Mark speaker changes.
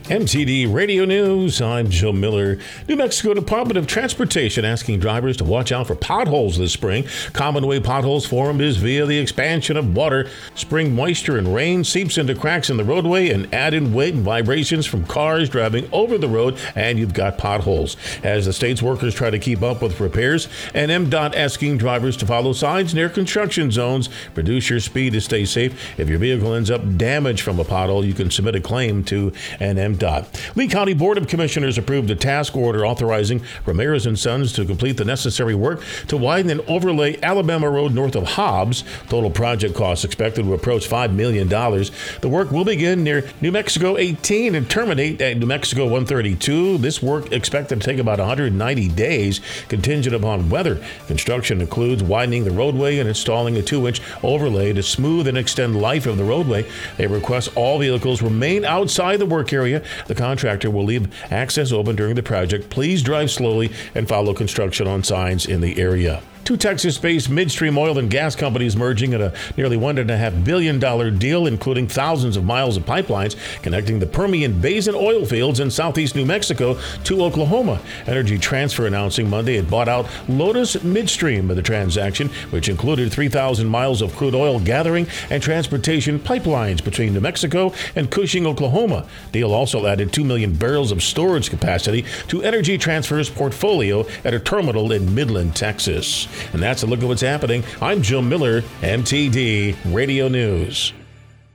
Speaker 1: MTD Radio News, I'm Joe Miller. New Mexico Department of Transportation asking drivers to watch out for potholes this spring. Common way potholes formed is via the expansion of water. Spring moisture and rain seeps into cracks in the roadway and added weight and vibrations from cars driving over the road, and you've got potholes. As the state's workers try to keep up with repairs, and MDOT asking drivers to follow signs near construction zones. Reduce your speed to stay safe. If your vehicle ends up damaged from a pothole, you can submit a claim to an MDOT. Lee County Board of Commissioners approved a task order authorizing Ramirez and Sons to complete the necessary work to widen and overlay Alabama Road north of Hobbs. Total project costs expected to approach $5 million. The work will begin near New Mexico 18 and terminate at New Mexico 132. This work expected to take about 190 days, contingent upon weather. Construction includes widening the roadway and installing a 2-inch overlay to smooth and extend life of the roadway. They request all vehicles remain outside the work area. The contractor will leave access open during the project. Please drive slowly and follow construction on signs in the area. Two Texas-based midstream oil and gas companies merging in a nearly $1.5 billion deal, including thousands of miles of pipelines connecting the Permian Basin oil fields in southeast New Mexico to Oklahoma. Energy Transfer announcing Monday it bought out Lotus Midstream of the transaction, which included 3,000 miles of crude oil gathering and transportation pipelines between New Mexico and Cushing, Oklahoma. Deal also added 2 million barrels of storage capacity to Energy Transfer's portfolio at a terminal in Midland, Texas. And that's a look at what's happening. I'm Joe Miller, MTD Radio News.